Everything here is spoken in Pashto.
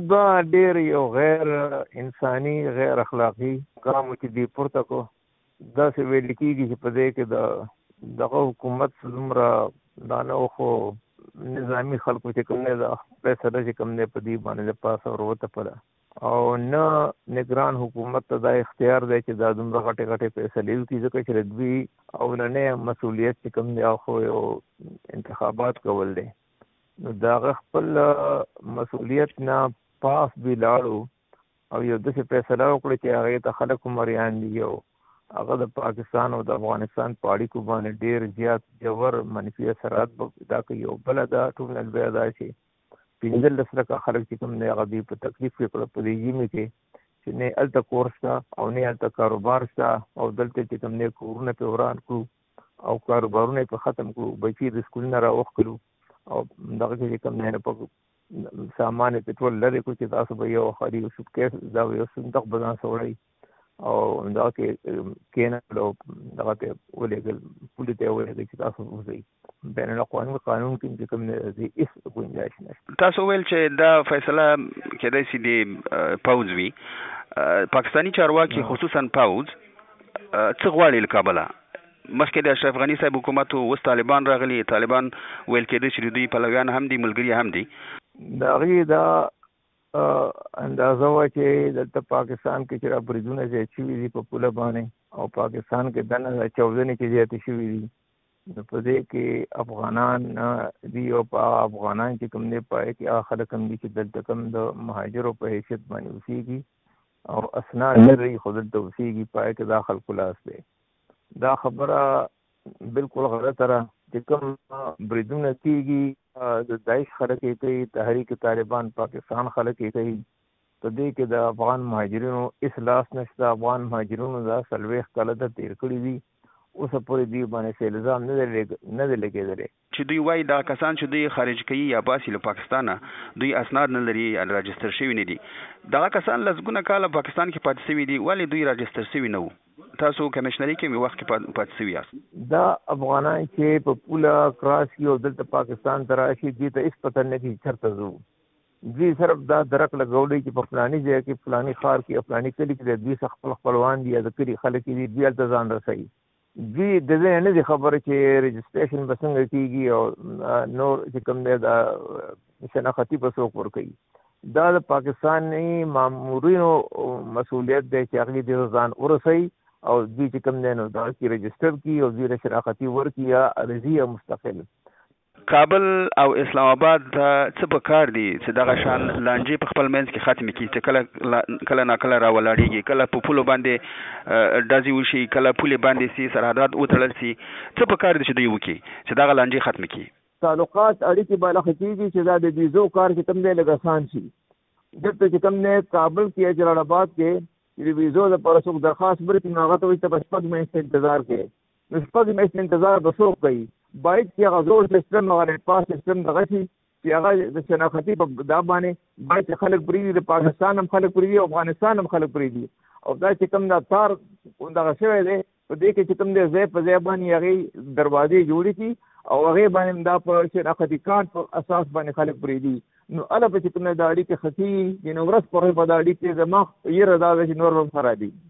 دا ډېر یو غیر انساني غیر اخلاقي کام چې دی پورته کو داسې ویل کېږي چې په دې کې دغه حکومت دومره دا نه خو نظامي خلکو چې کوم نه دا فیصله چې کوم نه په دې باندې د پاسه وروتپله او نه نگران حکومت ته دا اختیار دی چې دا دومره غټې غټې فیصلې وکړي ځکه چې دوی اولنی مسؤلیت چې کوم دی خو یو انتخابات کول دی نو د هغه خپل مسؤلیت نه پاس بې لاړو او یو داسې فیصله وکړه چې هغې ته خلک مریان دي او هغه د پاکستان او د افغانستان په اړیکو باندې ډېر زیات ژور منفي اثرات به دا کوي او بله دا ټول بیا دا چې 15 لکه خلک چې کوم دی هغه دوی په تکلیف کې کړه په دې ژمي کې چې نه هلته کور شته او نه هلته کاروبار شته او دلته چې کوم دی کورونه پرې وران کړو او کاروبارونه یې په ختم کړو بچي د سکول نه راوښکلو او دغه کې چې کوم دی په سامان یې ټول لرې کړو چې تاسو به یو خالي یو سوټکیس دا یو صندوق به ځان سره وړئ او دغه کې کېناستل او دغه ته ولېږل پولي ته یې ولېږئ چې تاسو وځئ بین الاقوامي قانون کې چې کوم دی هېڅ ګنجایش نشته. تاسو ویل چې دا فیصله کېدای شي د پوځ وي پاکستاني چارواکي خصوصا پوځ څه غواړي له کابله مخکې د اشرف غني صاحب حکومت اوس طالبان راغلي طالبان ویل کېدای چې دوی پلویان هم دي ملګري هم دي د هغې دا اندازه وه چې دلته پاکستان کې چې را بریدونه زیات شوي دي په پوله باندې او پاکستان کې دننه چاودنې چې زیاتې شوي دي نو په دې کې افغانان دي او په افغانان چې کوم دی پای کې هغه خلک هم دي چې دلته کوم د مهاجرو په حیثیت باندې اوسېږي او اسناد لري خو دلته اوسېږي پای کې دا خلکو لاس دی دا خبره بالکل غلطه ده چې کوم بریدونه کېږي د داعش خلک یې کوي تحریک طالبان پاکستان خلک یې کوي په دې کې د افغان مهاجرینو هېڅ لاس نشته افغان مهاجرینو دا 40 کاله ته تېر کړي دي اوسه پورې دوی باندې څه الزام نه دی لګېدلی چې دوی وایي دا کسان چې دوی خارج کوي یا باسي له پاکستانه دوی اسناد نه لري راجستر شوي نه دي دغه کسان لسګونه کاله پاکستان کې پاتې شوي دي ولې دوی راجستر شوي نه وو تاسو کمیشنري کې وخت کې پاتې شوي یاست دا افغانان چې په پوله کراس کي او دلته پاکستان ته راشي دوی ته هېڅ پته نه کېږي چېرته ځو دوی صرف دا درک لګولی چې په فلاني ځای کې فلاني ښار کې او فلاني کلي کې دوی څه خپل خپلوان دي یا د کلي خلک دي دوی هلته ځان رسوي دوی د دې نه دي خبره چې رجسټریشن به څنګه کېږي او نور چې کوم دی دا شناختي به څوک ورکوي دا د پاکستاني مامورینو مسؤلیت دی چې هغوی دې ځان ورسوي او دوی چې کوم دی نو دا کې رجسټر کړي او دوی شناختي ورکړي یا عرضي یا مستقل کابل او اسلام آباد څه په کار دي چې دغه شان لانجې په خپل منځ کې ختمې کړي چې کله ناکله راولاړېږي کله په پولو باندې ډزې وشي کله پولې باندې سي سرحدات وتړل سي څه په کار دي چې دوی وکړي چې دغه لانجې ختمې کړي تعلقات اړیکې به لا ښه کېږي چې دا د ویزو کار چې کوم دی لږ اسان شي دلته چې کوم دی کابل کې جلال آباد کې د ویزو دپاره څوک درخواست ورکړي نو هغه ته وایي ته به 6 میاشتې انتظار کوې نو 6 میاشتې انتظار به څوک کوي باید چې هغه زوړ سیسټم هغه پاس سیسټم دغه شي چې هغه د شناختي په دا باندې باید چې خلک پرېږدي د پاکستان هم خلک پرېږدي او افغانستان هم خلک پرېږدي او دا چې کوم دا تار دغه شوی دی په دې کې چې کوم دی ځای په ځای باندې هغې دروازې جوړې کړي او هغې باندې دا په شناختي کارت په اساس باندې خلک پرېږدي نو هله به چې کوم دا اړیکې ښه کېږي نو ورځ په ورځ به دا اړیکې زما یېره دا ده چې نور به هم خرابېږي